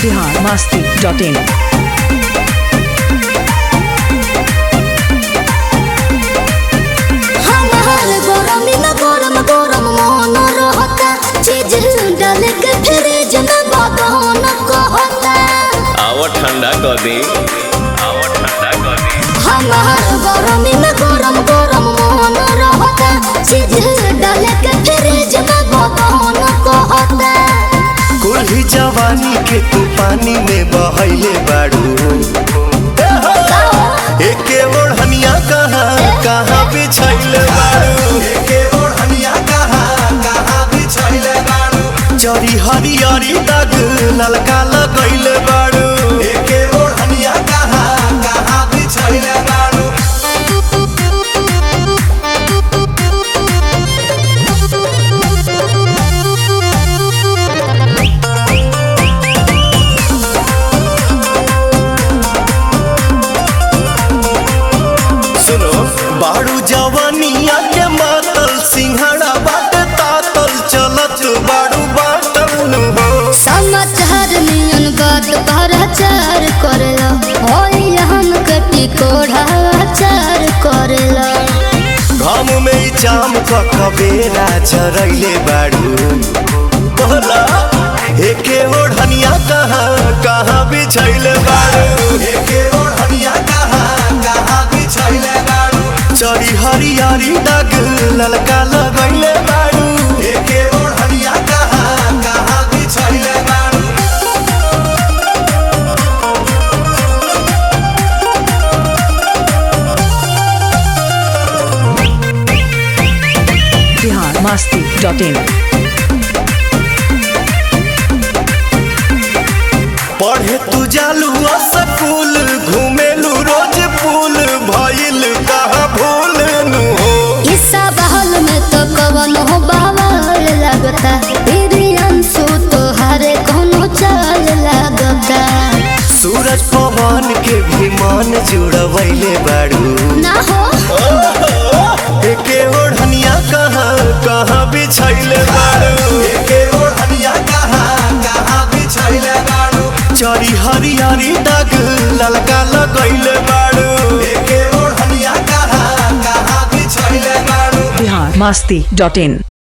biharmasti.in ठंडा कर दी हमार गरमी में गरम गरम मन रहता चीज डाल के फ्रिज में बदन कहता कुल्ही जवानी के तू पानी में बहैले बाड़ू एके ओढ़निया कहाँ बिछैले बाड़ू एके ओढ़निया कहाँ बिछैले बाड़ू जरी हरियरी दाग ललका लगैले बाड़ू एके ओढ़निया कहाँ बिछैले बाड़ू सुनो बाड़ू जवानिया के मातल सिंहड़ा बाट तातल चलत बाड़ू बाटल नु हो समाचार नियन बात भराचार करेला होई हम कटी कोढ़ाचार करेला घाम में ई जाम क कबेरा चरैले बाड़ू बोला एके ओढ़निया कहाँ बिछैले बाड़ू एके ओढ़निया कहाँ बिछैले बाड़ू चरी हरियारी दाग ललका लगैले बाड़ू एके ओढ़निया कहाँ बिछैले बाड़ू biharmasti.in पढ़े तू जालू स्कूल घूमेलू रोज पुल भइल कहाँ भूल नु हो इसा बहल में तो कवन हो बावल लगता तेरी अंशु तो हरे कोनो चाल लगता सूरज पवन के भी मन जुड़वैले बाड़ू ना हो एके ओढ़निया कहाँ बिछैले बाड़ू एके ओढ़निया कहाँ बिछैले बाड़ू चरी हरियारी दाग ललका लगैले बाड़ू एके ओढ़निया कहाँ बिछैले बाड़ू biharmasti.in